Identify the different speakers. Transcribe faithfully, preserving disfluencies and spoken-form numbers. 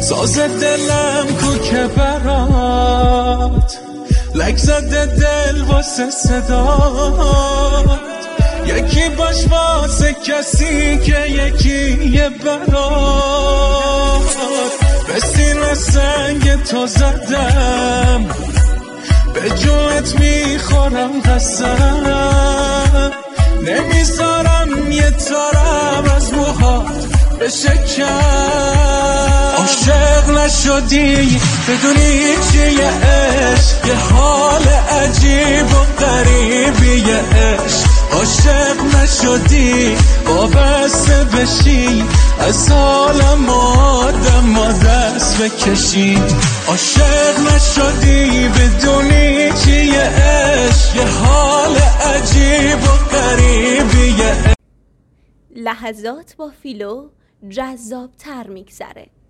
Speaker 1: ساز دلم کو که برات لک زده دل واسه صدات یکی باش واسه کسی که یکی یه برات به سینه سنگ تو زدم به جونت میخورم قسم نمیذارم یه تارم از موهات بشکن عاشق نشدی بدونی چیه عشق یه حال عجیب و غریبیه عشق عاشق نشدی وابسته بشی از حالم آدم و دست بکشی عاشق نشدی بدونی چیه عشق یه حال عجیب و غریبیه.
Speaker 2: لحظات با فیلو جذاب تر میگذره.